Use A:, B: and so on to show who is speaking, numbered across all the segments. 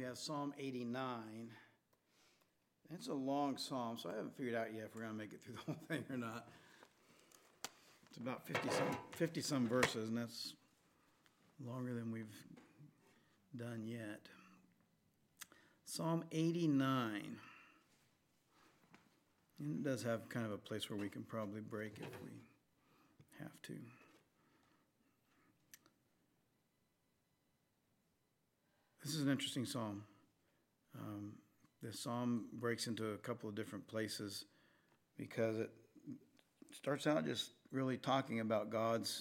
A: have Psalm 89. It's a long psalm, so I haven't figured out yet if we're going to make it through the whole thing or not. It's about 50 some verses, and that's longer than we've done yet. Psalm 89. And it does have kind of a place where we can probably break if we have to. This is an interesting psalm. The psalm breaks into a couple of different places because it starts out just really talking about God's,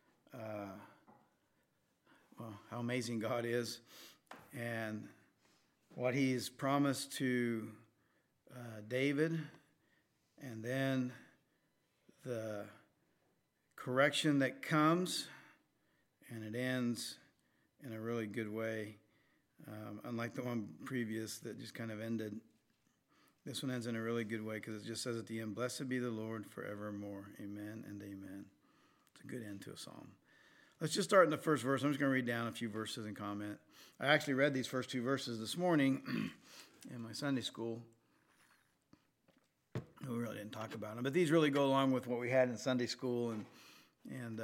A: how amazing God is and what he's promised to David, and then the correction that comes, and it ends in a really good way. Unlike the one previous that just kind of ended, this one ends in a really good way because it just says at the end, "Blessed be the Lord forevermore. Amen and amen." It's a good end to a psalm. Let's just start in the first verse. I'm just going to read down a few verses and comment. I actually read these first two verses this morning in my Sunday school. We really didn't talk about them, but these really go along with what we had in Sunday school. And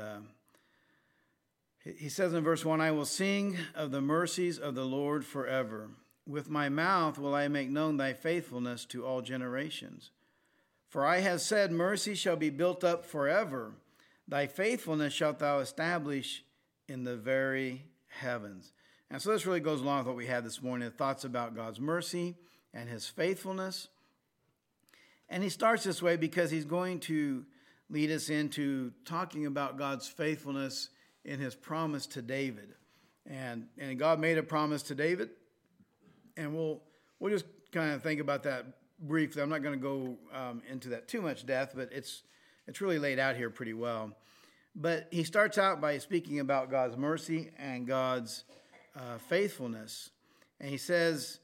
A: he says in verse 1, "I will sing of the mercies of the Lord forever. With my mouth will I make known thy faithfulness to all generations. For I have said, mercy shall be built up forever. Thy faithfulness shalt thou establish in the very heavens." And so this really goes along with what we had this morning, the thoughts about God's mercy and his faithfulness. And he starts this way because he's going to lead us into talking about God's faithfulness in his promise to David. And God made a promise to David. And we'll just kind of think about that briefly. I'm not going to go into that too much depth, but it's really laid out here pretty well. But he starts out by speaking about God's mercy and God's faithfulness. And he says,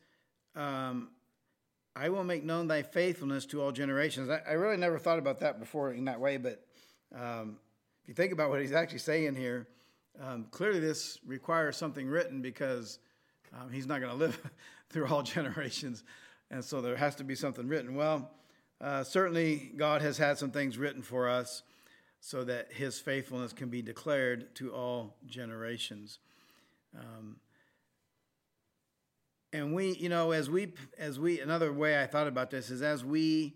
A: "I will make known thy faithfulness to all generations." I really never thought about that before in that way, but if you think about what he's actually saying here, clearly this requires something written because he's not going to live through all generations. And so there has to be something written. Well, certainly God has had some things written for us so that his faithfulness can be declared to all generations. And we, as we, another way I thought about this is as we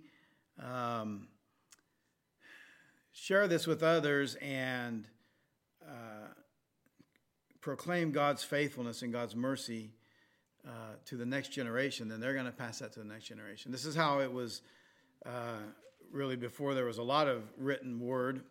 A: share this with others and proclaim God's faithfulness and God's mercy to the next generation, then they're going to pass that to the next generation. This is how it was really before there was a lot of written word.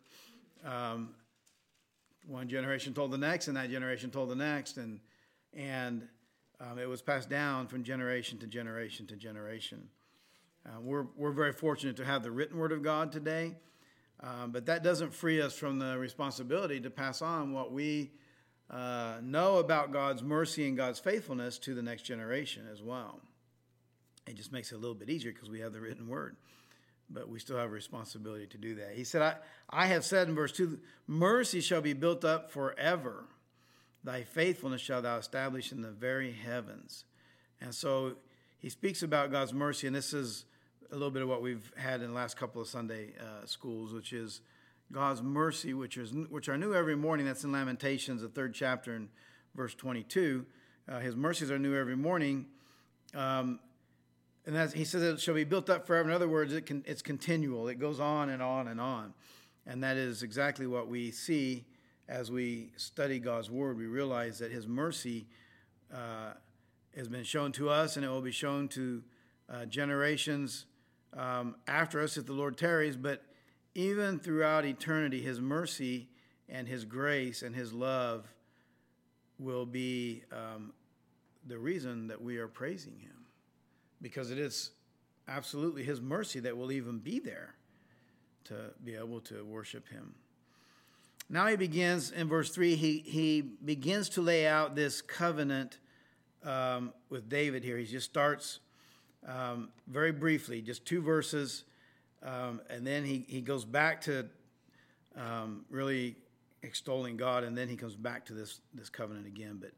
A: One generation told the next, and that generation told the next, and it was passed down from generation to generation to generation. We're very fortunate to have the written word of God today, but that doesn't free us from the responsibility to pass on what we know about God's mercy and God's faithfulness to the next generation as well. It just makes it a little bit easier because we have the written word, but we still have a responsibility to do that. He said, I have said in verse 2, mercy shall be built up forever. Thy faithfulness shalt thou establish in the very heavens. And so he speaks about God's mercy, and this is a little bit of what we've had in the last couple of Sunday schools, which is God's mercy, which are new every morning. That's in Lamentations, the 3rd chapter, and verse 22. His mercies are new every morning. And he says it shall be built up forever. In other words, it's continual. It goes on and on and on. And that is exactly what we see as we study God's word. We realize that his mercy has been shown to us, and it will be shown to generations after us if the Lord tarries. But even throughout eternity, his mercy and his grace and his love will be the reason that we are praising him. Because it is absolutely his mercy that will even be there to be able to worship him. Now he begins in verse 3, he begins to lay out this covenant with David here. He just starts very briefly, just 2 verses, and then he goes back to really extolling God, and then he comes back to this covenant again. But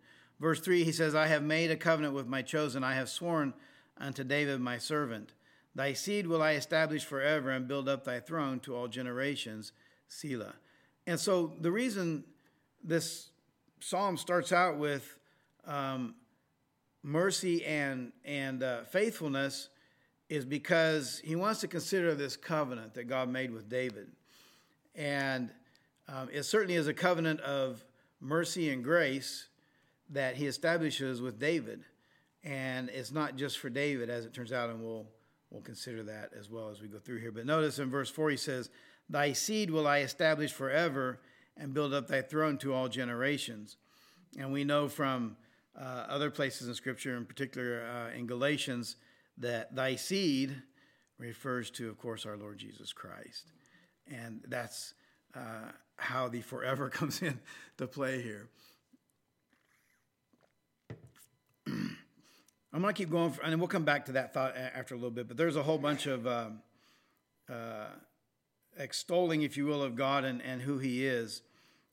A: Verse 3, he says, I have made a covenant with my chosen. I have sworn unto David my servant. Thy seed will I establish forever and build up thy throne to all generations. Selah. And so the reason this psalm starts out with mercy and faithfulness is because he wants to consider this covenant that God made with David. And it certainly is a covenant of mercy and grace that he establishes with David. And it's not just for David, as it turns out, and we'll consider that as well as we go through here. But notice in verse 4 he says, Thy seed will I establish forever and build up thy throne to all generations. And we know from other places in Scripture, in particular in Galatians, that thy seed refers to, of course, our Lord Jesus Christ. And that's how the forever comes into play here. I'm going to keep going, and we'll come back to that thought after a little bit, but there's a whole bunch of extolling, if you will, of God and who he is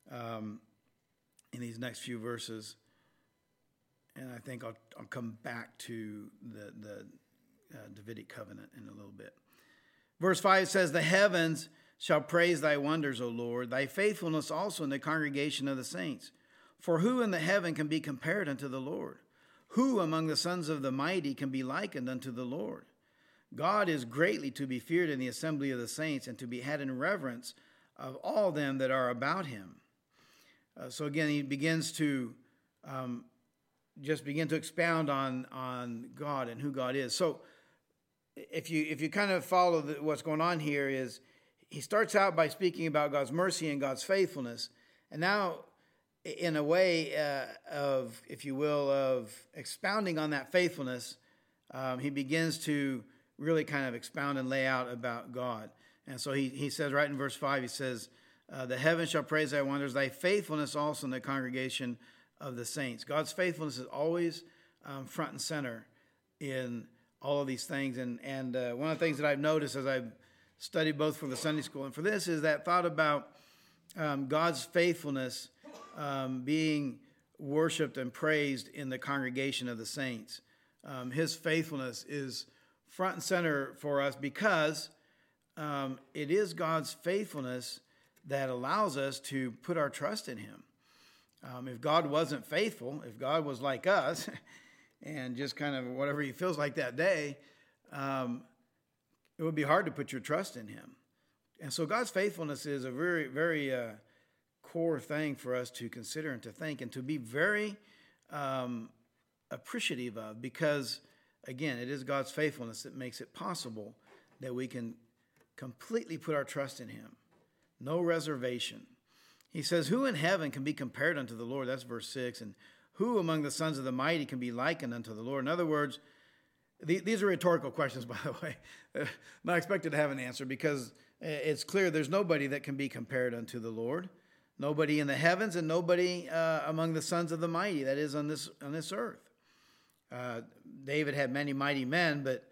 A: in these next few verses. And I think I'll come back to the Davidic covenant in a little bit. Verse 5 says, The heavens shall praise thy wonders, O Lord, thy faithfulness also in the congregation of the saints. For who in the heaven can be compared unto the Lord? Who among the sons of the mighty can be likened unto the Lord? God is greatly to be feared in the assembly of the saints and to be had in reverence of all them that are about him. So again, he begins to just begin to expound on God and who God is. So if you kind of follow what's going on here is he starts out by speaking about God's mercy and God's faithfulness. And now in a way of, if you will, of expounding on that faithfulness, he begins to really kind of expound and lay out about God. And so he says right in verse 5, he says, The heavens shall praise thy wonders, thy faithfulness also in the congregation of the saints. God's faithfulness is always front and center in all of these things. And one of the things that I've noticed as I've studied both for the Sunday school and for this is that thought about God's faithfulness being worshiped and praised in the congregation of the saints. His faithfulness is front and center for us because it is God's faithfulness that allows us to put our trust in him. If God wasn't faithful, if God was like us and just kind of whatever he feels like that day, it would be hard to put your trust in him. And so God's faithfulness is a very, very core thing for us to consider and to think and to be very appreciative of because, again, it is God's faithfulness that makes it possible that we can completely put our trust in him. No reservation. He says, Who in heaven can be compared unto the Lord? That's verse 6. And who among the sons of the mighty can be likened unto the Lord? In other words, these are rhetorical questions, by the way. Not expected to have an answer because it's clear there's nobody that can be compared unto the Lord. Nobody in the heavens and nobody among the sons of the mighty, that is on this earth. David had many mighty men, but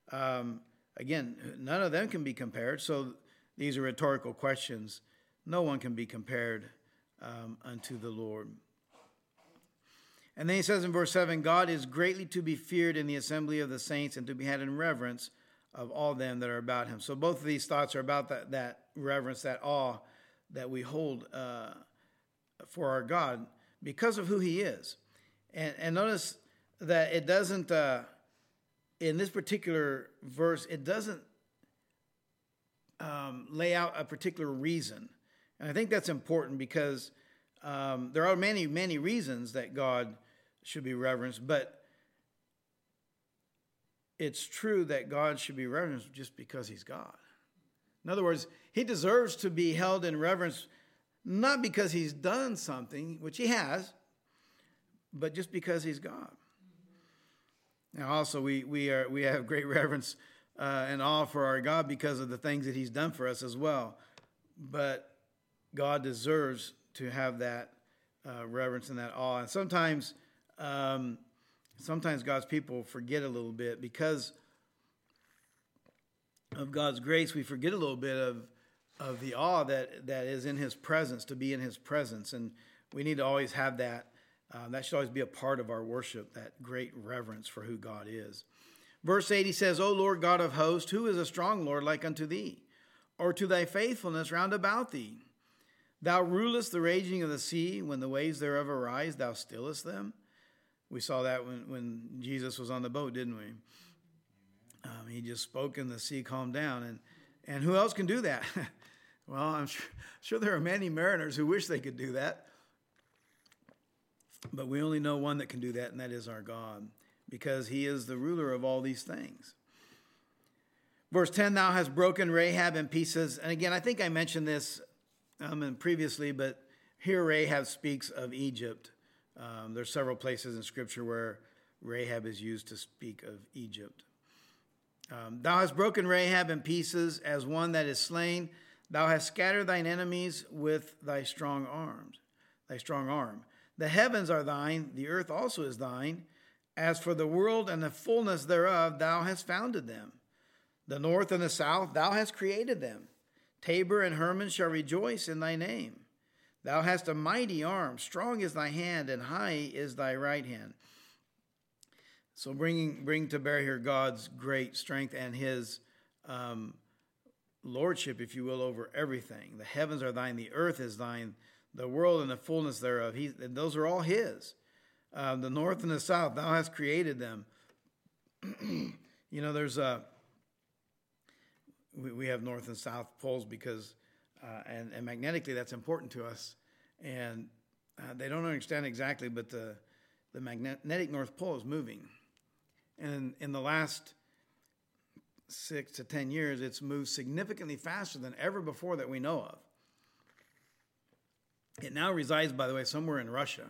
A: again, none of them can be compared. So these are rhetorical questions. No one can be compared unto the Lord. And then he says in verse 7, God is greatly to be feared in the assembly of the saints and to be had in reverence of all them that are about him. So both of these thoughts are about that reverence, that awe that we hold for our God because of who he is. And notice that it doesn't, in this particular verse, it doesn't lay out a particular reason. And I think that's important because there are many, many reasons that God should be reverenced, but it's true that God should be reverenced just because he's God. In other words, he deserves to be held in reverence not because he's done something, which he has, but just because he's God. Now also we have great reverence and awe for our God because of the things that he's done for us as well. But God deserves to have that reverence and that awe. And sometimes God's people forget a little bit because of God's grace. We forget a little bit of the awe that is in his presence, to be in his presence. And we need to always have that That should always be a part of our worship, that great reverence for who God is. Verse 80 says, O Lord God of hosts, who is a strong Lord like unto thee? Or to thy faithfulness round about thee? Thou rulest the raging of the sea. When the waves thereof arise, thou stillest them. We saw that when Jesus was on the boat, didn't we? He just spoke and the sea calmed down. And who else can do that? Well, I'm sure there are many mariners who wish they could do that. But we only know one that can do that, and that is our God, because he is the ruler of all these things. Verse 10, thou hast broken Rahab in pieces. And again, I think I mentioned this previously, but here Rahab speaks of Egypt. There's several places in Scripture where Rahab is used to speak of Egypt. Thou hast broken Rahab in pieces as one that is slain. Thou hast scattered thine enemies with thy strong arm. The heavens are thine, the earth also is thine. As for the world and the fullness thereof, thou hast founded them. The north and the south, thou hast created them. Tabor and Hermon shall rejoice in thy name. Thou hast a mighty arm, strong is thy hand, and high is thy right hand. So bring to bear here God's great strength and his lordship, if you will, over everything. The heavens are thine, the earth is thine, the world and the fullness thereof. Those are all his. The north and the south, thou hast created them. There's we have north and south poles because, and magnetically that's important to us. And they don't understand exactly, but the magnetic North Pole is moving. And in the last 6 to 10 years, it's moved significantly faster than ever before that we know of. It now resides, by the way, somewhere in Russia.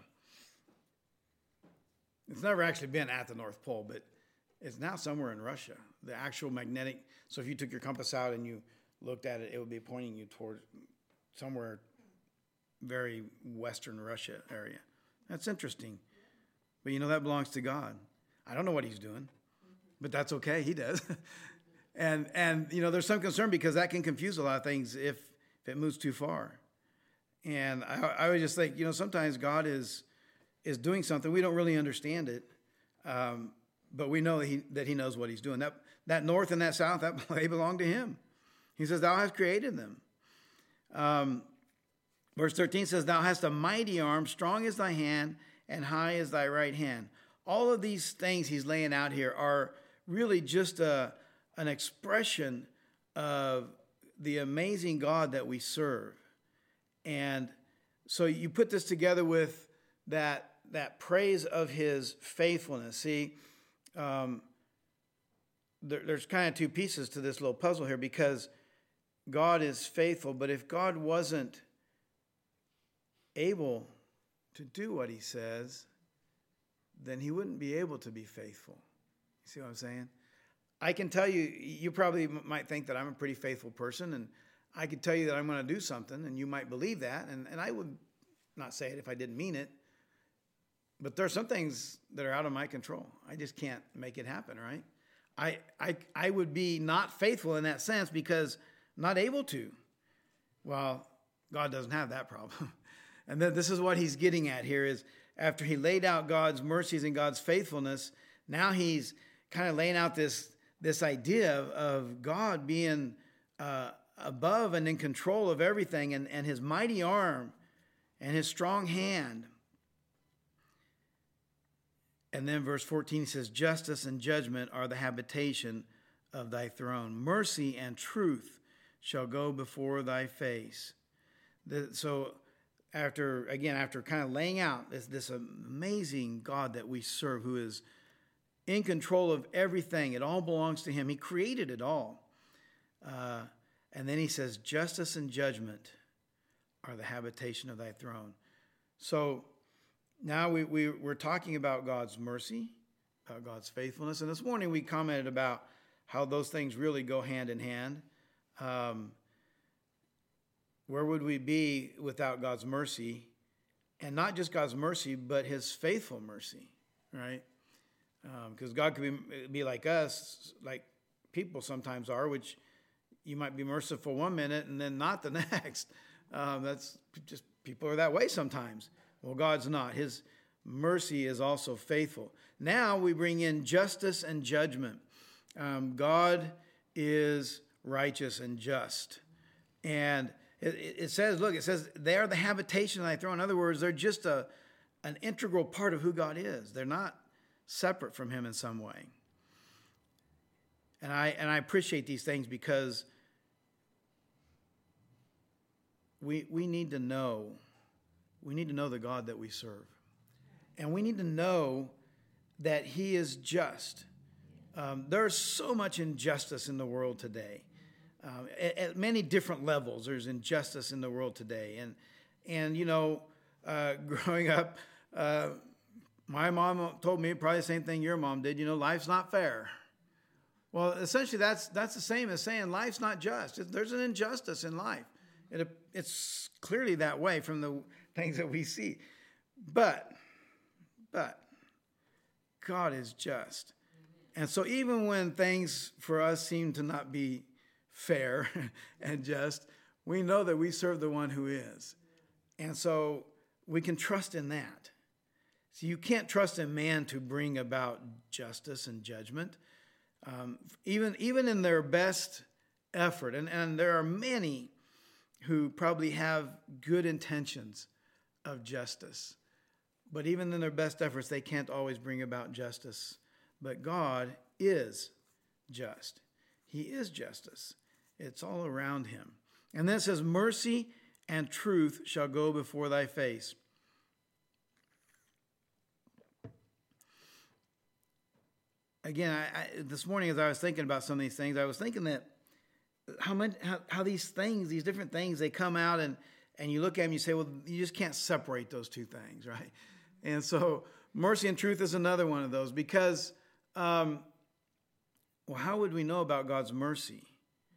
A: It's never actually been at the North Pole, but it's now somewhere in Russia. The actual magnetic, so if you took your compass out and you looked at it, it would be pointing you toward somewhere very western Russia area. That's interesting. But that belongs to God. I don't know what he's doing, but that's okay. He does. and there's some concern because that can confuse a lot of things if it moves too far. And I would just think, sometimes God is doing something. We don't really understand it, but we know that he knows what he's doing. That north and that south, they belong to him. He says, thou hast created them. Verse 13 says, thou hast a mighty arm, strong is thy hand, and high is thy right hand. All of these things he's laying out here are really just an expression of the amazing God that we serve. And so you put this together with that praise of his faithfulness. See, there's kind of two pieces to this little puzzle here, because God is faithful, but if God wasn't able to do what he says, then he wouldn't be able to be faithful. You see what I'm saying? I can tell you, you probably might think that I'm a pretty faithful person, and I could tell you that I'm going to do something, and you might believe that, and I would not say it if I didn't mean it. But there are some things that are out of my control. I just can't make it happen, right? I would be not faithful in that sense because I'm not able to. Well, God doesn't have that problem. And then this is what he's getting at here is after he laid out God's mercies and God's faithfulness, now he's kind of laying out this idea of God being above and in control of everything, and his mighty arm and his strong hand. And then verse 14 he says, justice and judgment are the habitation of thy throne. Mercy and truth shall go before thy face. So after kind of laying out this amazing God that we serve, who is in control of everything, it all belongs to him. He created it all. And then he says, justice and judgment are the habitation of thy throne. So now we're talking about God's mercy, God's faithfulness. And this morning we commented about how those things really go hand in hand. Where would we be without God's mercy? And not just God's mercy, but his faithful mercy, right? Because God could be like us, like people sometimes are, which you might be merciful one minute and then not the next. That's just, people are that way sometimes. Well, God's not. His mercy is also faithful. Now we bring in justice and judgment. God is righteous and just. And it says, look, it says, they are the habitation of thy throne. In other words, they're just an integral part of who God is. They're not separate from him in some way. And I appreciate these things because we need to know the God that we serve. And we need to know that he is just. There's so much injustice in the world today. At many different levels, there's injustice in the world today. And growing up, my mom told me probably the same thing your mom did. Life's not fair. Well, essentially, that's the same as saying life's not just. There's an injustice in life. It's clearly that way from the things that we see. But God is just. And so even when things for us seem to not be fair and just, we know that we serve the one who is. And so we can trust in that. So you can't trust in man to bring about justice and judgment. Even in their best effort, and there are many who probably have good intentions of justice, but even in their best efforts, they can't always bring about justice. But God is just. He is justice. It's all around him. And then it says, mercy and truth shall go before thy face. Again, this morning as I was thinking about some of these things, I was thinking that how these different things, they come out and you look at them and you say, well, you just can't separate those two things, right? And so mercy and truth is another one of those because, how would we know about God's mercy?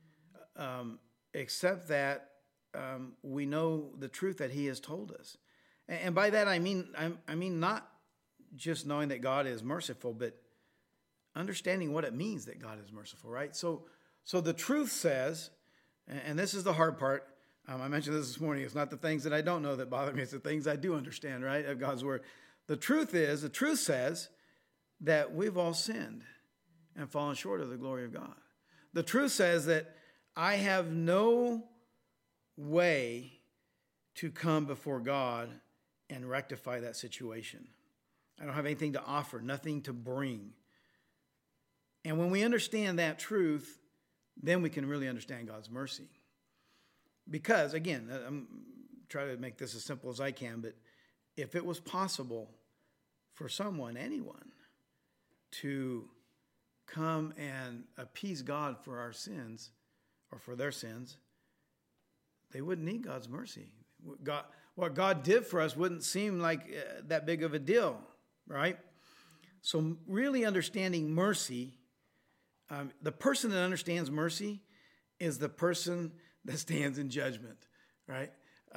A: Except that we know the truth that he has told us. And by that I mean not just knowing that God is merciful, but understanding what it means that God is merciful, right? So the truth says, and this is the hard part, I mentioned this morning, it's not the things that I don't know that bother me, it's the things I do understand, right, of God's word. The truth says that we've all sinned and fallen short of the glory of God. The truth says that I have no way to come before God and rectify that situation. I don't have anything to offer, nothing to bring. And when we understand that truth, then we can really understand God's mercy. Because, again, I'm trying to make this as simple as I can, but if it was possible for anyone, to come and appease God for our sins, or for their sins, they wouldn't need God's mercy. What God did for us wouldn't seem like that big of a deal, right? So really understanding mercy, the person that understands mercy is the person that stands in judgment, right?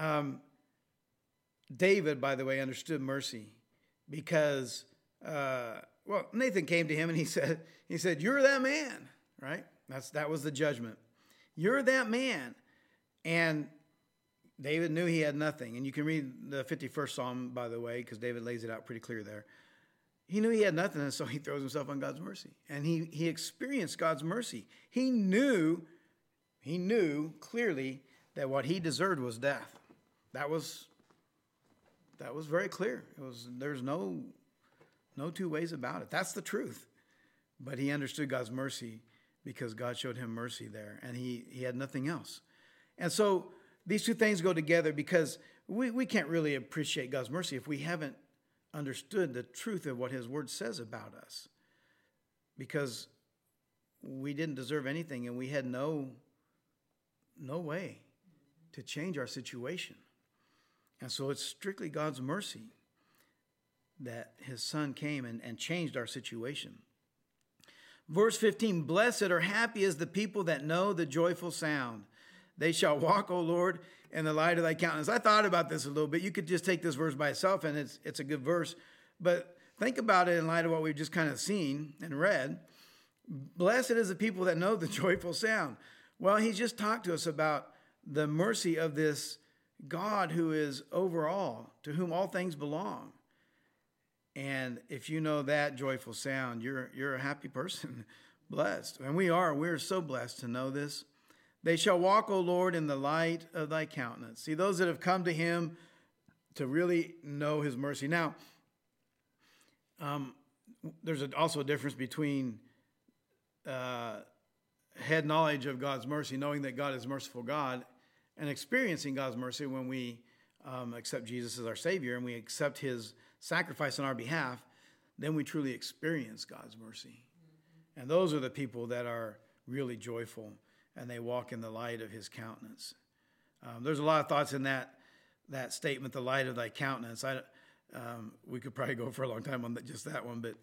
A: David, by the way, understood mercy because, Nathan came to him and he said, you're that man, right? That was the judgment. You're that man. And David knew he had nothing. And you can read the 51st Psalm, by the way, because David lays it out pretty clear there. He knew he had nothing, and so he throws himself on God's mercy. And he experienced God's mercy. He knew clearly that what he deserved was death. That was very clear. There's no two ways about it. That's the truth. But he understood God's mercy because God showed him mercy there, and he had nothing else. And so these two things go together because we can't really appreciate God's mercy if we haven't understood the truth of what his word says about us, because we didn't deserve anything and we had no way to change our situation. And so it's strictly God's mercy that his son came and changed our situation. Verse 15, blessed or happy is the people that know the joyful sound. They shall walk, O Lord, in the light of thy countenance. I thought about this a little bit. You could just take this verse by itself, and it's a good verse. But think about it in light of what we've just kind of seen and read. Blessed is the people that know the joyful sound. Well, he's just talked to us about the mercy of this God who is over all, to whom all things belong. And if you know that joyful sound, you're a happy person, blessed. And we're so blessed to know this. They shall walk, O Lord, in the light of thy countenance. See, those that have come to him to really know his mercy. Now, there's also a difference between head knowledge of God's mercy, knowing that God is a merciful God, and experiencing God's mercy when we accept Jesus as our Savior and we accept his sacrifice on our behalf. Then we truly experience God's mercy. And those are the people that are really joyful, and they walk in the light of his countenance. There's a lot of thoughts in that statement, the light of thy countenance. We could probably go for a long time on just that one, but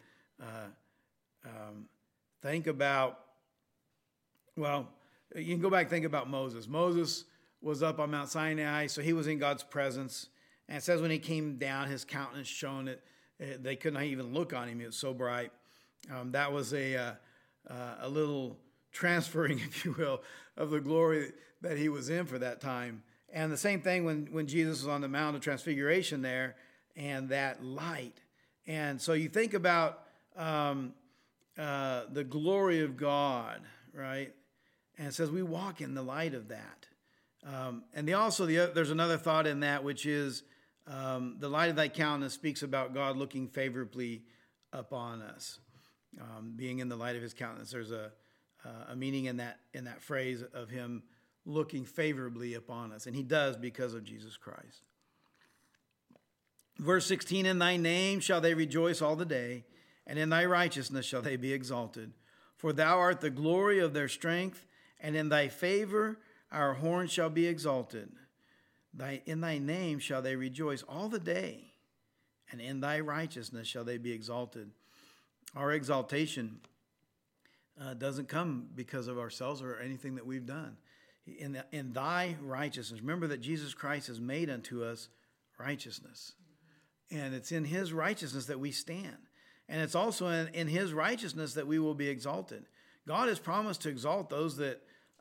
A: think about, well, you can go back and think about Moses. Moses was up on Mount Sinai, so he was in God's presence. And it says when he came down, his countenance shone. They couldn't even look on him. It was so bright. That was a little transferring, if you will, of the glory that he was in for that time. And the same thing when Jesus was on the Mount of Transfiguration there, and that light. And so you think about the glory of God, right? And it says we walk in the light of that. And there's another thought in that, which is the light of thy countenance speaks about God looking favorably upon us, being in the light of his countenance. There's a meaning in that phrase of him looking favorably upon us, and he does because of Jesus Christ. Verse 16, in thy name shall they rejoice all the day, and in thy righteousness shall they be exalted. For thou art the glory of their strength, and in thy favor our horn shall be exalted. In thy name shall they rejoice all the day, and in thy righteousness shall they be exalted. Our exaltation doesn't come because of ourselves or anything that we've done. In thy righteousness, remember that Jesus Christ has made unto us righteousness. And it's in his righteousness that we stand. And it's also in his righteousness that we will be exalted. God has promised to exalt those that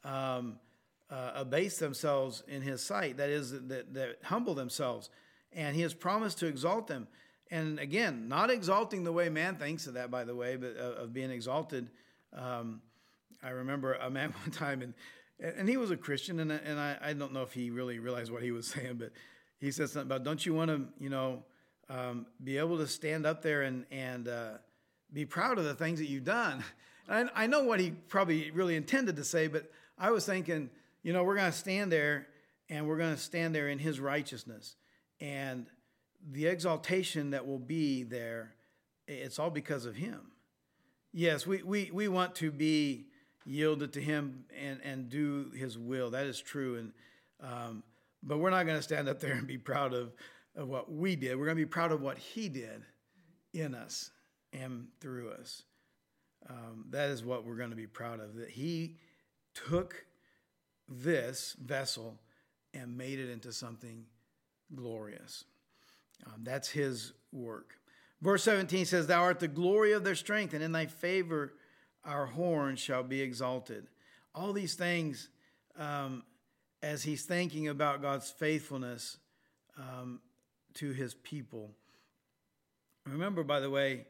A: abase themselves in his sight, that is, that humble themselves. And he has promised to exalt them. And again, not exalting the way man thinks of that, by the way, but of being exalted. I remember a man one time, and he was a Christian, and I don't know if he really realized what he was saying, but he said something about, don't you want to, be able to stand up there and be proud of the things that you've done? And I know what he probably really intended to say, but I was thinking, we're going to stand there, and we're going to stand there in his righteousness. And the exaltation that will be there, it's all because of him. Yes, we want to be yielded to him and do his will. That is true. But we're not going to stand up there and be proud of what we did. We're going to be proud of what he did in us and through us. That is what we're going to be proud of, that he took this vessel and made it into something glorious. That's his work. Verse 17 says, thou art the glory of their strength, and in thy favor our horn shall be exalted. All these things, as he's thinking about God's faithfulness to his people. Remember, by the way,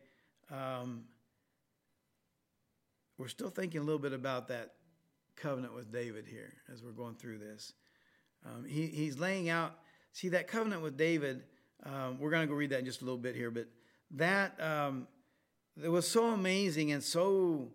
A: we're still thinking a little bit about that covenant with David here as we're going through this. He's laying out, see, that covenant with David, we're going to go read that in just a little bit here, but that it was so amazing and so,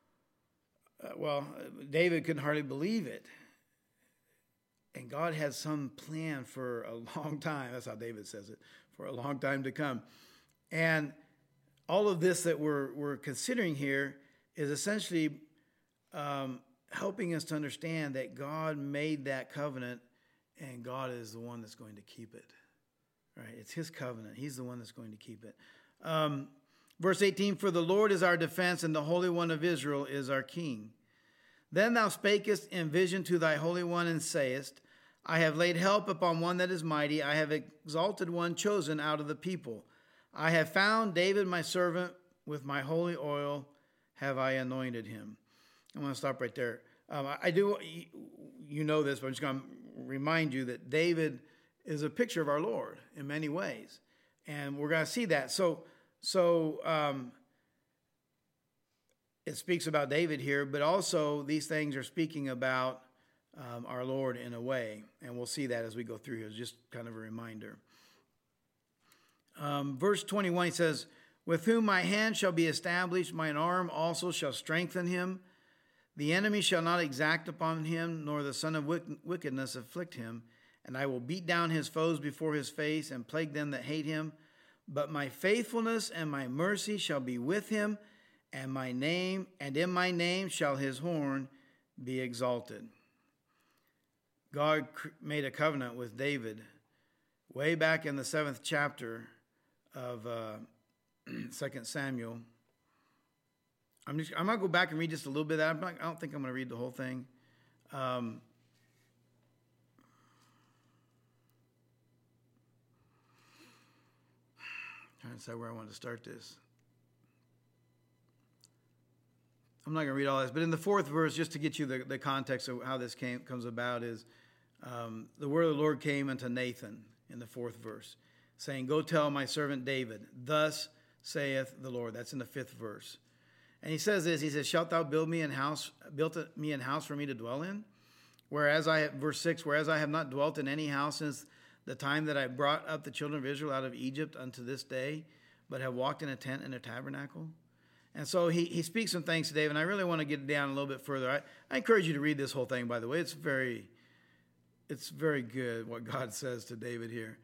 A: David couldn't hardly believe it. And God had some plan for a long time. That's how David says it, for a long time to come. And all of this that we're considering here is essentially helping us to understand that God made that covenant, and God is the one that's going to keep it. Right? It's his covenant. He's the one that's going to keep it. Verse 18, for the Lord is our defense, and the Holy One of Israel is our King. Then thou spakest in vision to thy Holy One, and sayest, I have laid help upon one that is mighty. I have exalted one chosen out of the people. I have found David my servant. With my holy oil have I anointed him. I'm going to stop right there. I do, you know this, but I'm just going to remind you that David is a picture of our Lord in many ways. And we're going to see that. So it speaks about David here, but also these things are speaking about our Lord in a way. And we'll see that as we go through here. It's just kind of a reminder. Verse 21, he says, with whom my hand shall be established, mine arm also shall strengthen him. The enemy shall not exact upon him, nor the son of wickedness afflict him. And I will beat down his foes before his face and plague them that hate him. But my faithfulness and my mercy shall be with him, and in my name shall his horn be exalted. God made a covenant with David way back in the 7th chapter of 2 Samuel. I'm going to go back and read just a little bit of that. I don't think I'm going to read the whole thing. Trying to decide where I want to start this. I'm not going to read all this, but in the 4th verse, just to get you the context of how this comes about, is the word of the Lord came unto Nathan in the 4th verse, saying, go tell my servant David, thus saith the Lord. That's in the 5th verse. And he says this, he says, shalt thou build me an house for me to dwell in? Verse 6, whereas I have not dwelt in any house since the time that I brought up the children of Israel out of Egypt unto this day, but have walked in a tent and a tabernacle. And so he speaks some things to David, and I really want to get down a little bit further. I encourage you to read this whole thing, by the way. It's very good what God says to David here.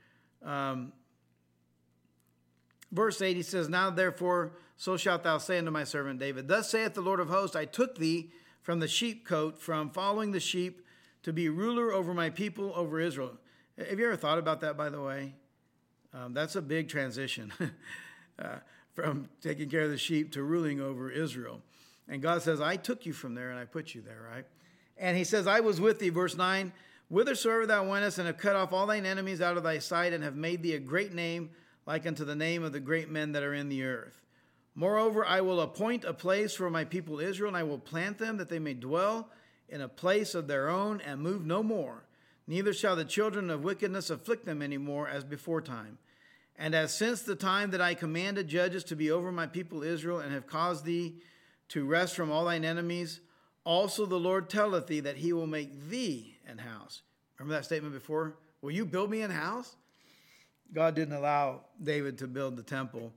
A: Verse 8, he says, now therefore, so shalt thou say unto my servant David, thus saith the Lord of hosts, I took thee from the sheepcote, from following the sheep, to be ruler over my people, over Israel. Have you ever thought about that, by the way? That's a big transition from taking care of the sheep to ruling over Israel. And God says, I took you from there and I put you there, right? And he says, I was with thee, verse 9, whithersoever thou wentest, and have cut off all thine enemies out of thy sight, and have made thee a great name, like unto the name of the great men that are in the earth. Moreover, I will appoint a place for my people Israel, and I will plant them, that they may dwell in a place of their own, and move no more. Neither shall the children of wickedness afflict them any more, as before time. And as since the time that I commanded judges to be over my people Israel, and have caused thee to rest from all thine enemies, also the Lord telleth thee that he will make thee an house. Remember that statement before? Will you build me an house? God didn't allow David to build the temple.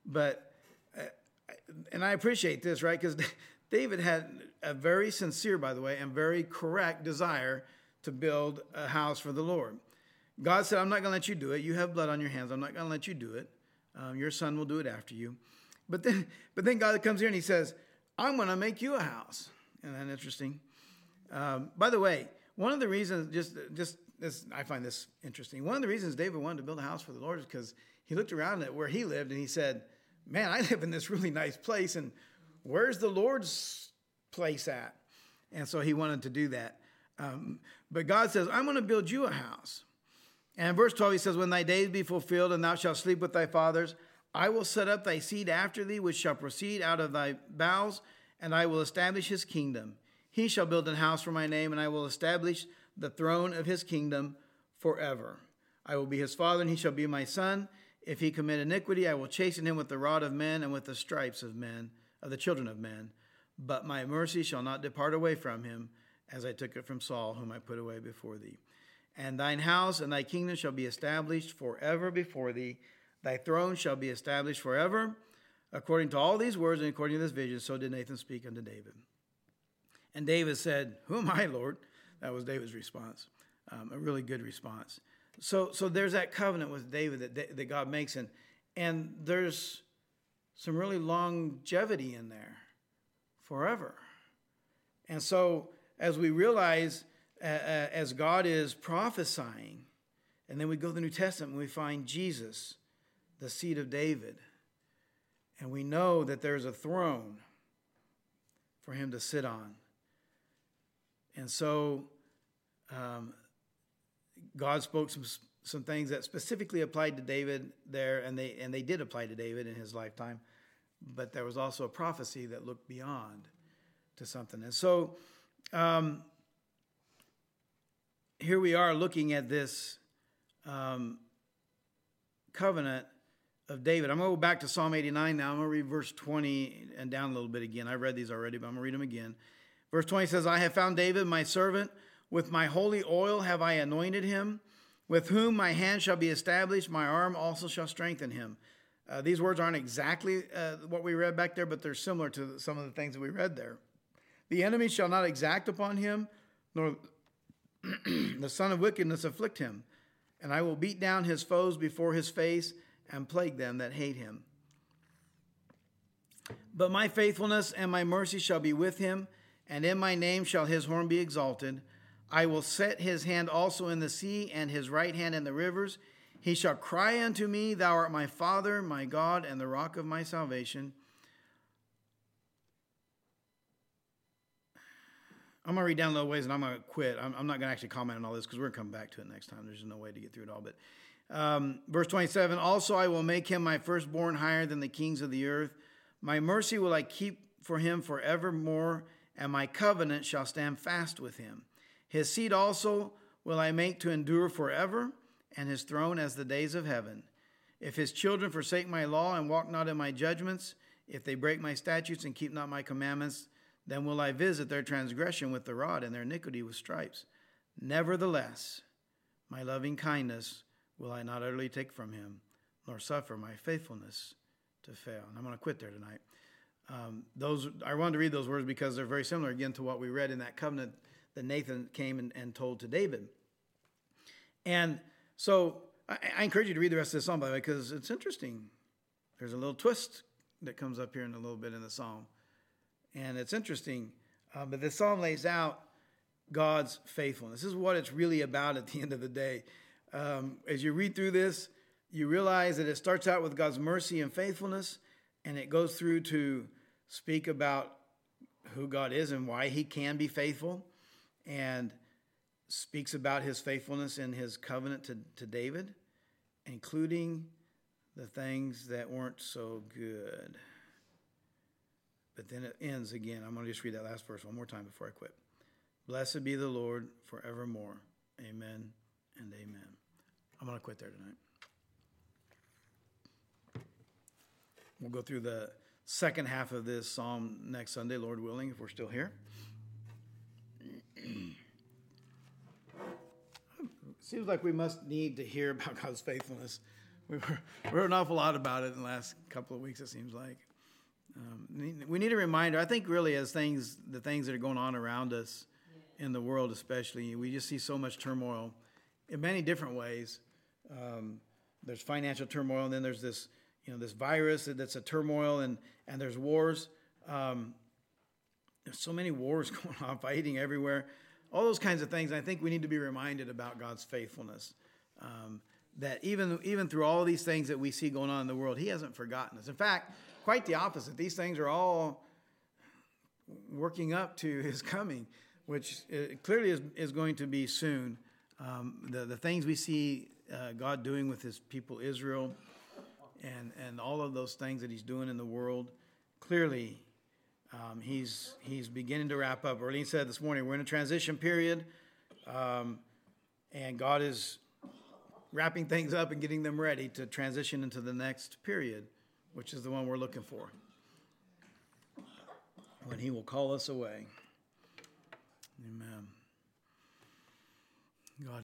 A: And I appreciate this, right? Because David had a very sincere, by the way, and very correct desire to build a house for the Lord. God said, I'm not going to let you do it. You have blood on your hands. I'm not going to let you do it. Your son will do it after you. But then God comes here and he says, I'm going to make you a house. Isn't that interesting? By the way, one of the reasons, I find this interesting. One of the reasons David wanted to build a house for the Lord is because he looked around at where he lived and he said, man, I live in this really nice place, and where's the Lord's place at? And so he wanted to do that. But God says, I'm going to build you a house. And in verse 12, he says, when thy days be fulfilled, and thou shalt sleep with thy fathers, I will set up thy seed after thee, which shall proceed out of thy bowels, and I will establish his kingdom. He shall build an house for my name, and I will establish the throne of his kingdom forever. I will be his father, and he shall be my son. If he commit iniquity, I will chasten him with the rod of men and with the stripes of men, of the children of men. But my mercy shall not depart away from him, as I took it from Saul, whom I put away before thee. And thine house and thy kingdom shall be established forever before thee. Thy throne shall be established forever. According to all these words and according to this vision, so did Nathan speak unto David. And David said, who am I, Lord? That was David's response, a really good response. So there's that covenant with David that God makes, and there's some really longevity in there, forever. And so as we realize, as God is prophesying, and then we go to the New Testament and we find Jesus, the seed of David, and we know that there's a throne for him to sit on. And so God spoke some things that specifically applied to David there, and they did apply to David in his lifetime. But there was also a prophecy that looked beyond to something. And so here we are looking at this covenant of David. I'm going to go back to Psalm 89 now. I'm going to read verse 20 and down a little bit again. I read these already, but I'm going to read them again. Verse 20 says, I have found David, my servant. With my holy oil have I anointed him. With whom my hand shall be established, my arm also shall strengthen him. These words aren't exactly what we read back there, but they're similar to some of the things that we read there. The enemy shall not exact upon him, nor the son of wickedness afflict him. And I will beat down his foes before his face and plague them that hate him. But my faithfulness and my mercy shall be with him, and in my name shall his horn be exalted. I will set his hand also in the sea, and his right hand in the rivers. He shall cry unto me, Thou art my Father, my God, and the rock of my salvation. I'm going to read down a little ways, and I'm going to quit. I'm not going to actually comment on all this because we're going to come back to it next time. There's no way to get through it all. But verse 27, Also I will make him my firstborn higher than the kings of the earth. My mercy will I keep for him forevermore, and my covenant shall stand fast with him. His seed also will I make to endure forever, and his throne as the days of heaven. If his children forsake my law and walk not in my judgments, if they break my statutes and keep not my commandments, then will I visit their transgression with the rod and their iniquity with stripes. Nevertheless, my loving kindness will I not utterly take from him, nor suffer my faithfulness to fail. And I'm going to quit there tonight. I wanted to read those words because they're very similar, again, to what we read in that covenant that Nathan came and told to David. And so I encourage you to read the rest of this psalm, by the way, because it's interesting. There's a little twist that comes up here in a little bit in the psalm. And it's interesting. But this psalm lays out God's faithfulness. This is what it's really about at the end of the day. As you read through this, you realize that it starts out with God's mercy and faithfulness, and it goes through to speak about who God is and why he can be faithful, and speaks about his faithfulness in his covenant to David, including the things that weren't so good. But then it ends again. I'm going to just read that last verse one more time before I quit. Blessed be the Lord forevermore. Amen and amen. I'm going to quit there tonight. We'll go through the second half of this psalm next Sunday, Lord willing, if we're still here. Seems like we must need to hear about God's faithfulness. We heard an awful lot about it in the last couple of weeks, it seems like. We need a reminder. I think really as the things that are going on around us in the world especially, we just see so much turmoil in many different ways. There's financial turmoil, and then there's this virus that's a turmoil, and there's wars. There's so many wars going on, fighting everywhere. All those kinds of things. I think we need to be reminded about God's faithfulness. That even through all these things that we see going on in the world, he hasn't forgotten us. In fact, quite the opposite. These things are all working up to his coming, which clearly is going to be soon. The things we see God doing with his people Israel, and all of those things that he's doing in the world, clearly he's beginning to wrap up. Arlene said this morning, we're in a transition period, and God is wrapping things up and getting them ready to transition into the next period, which is the one we're looking for, when he will call us away. Amen.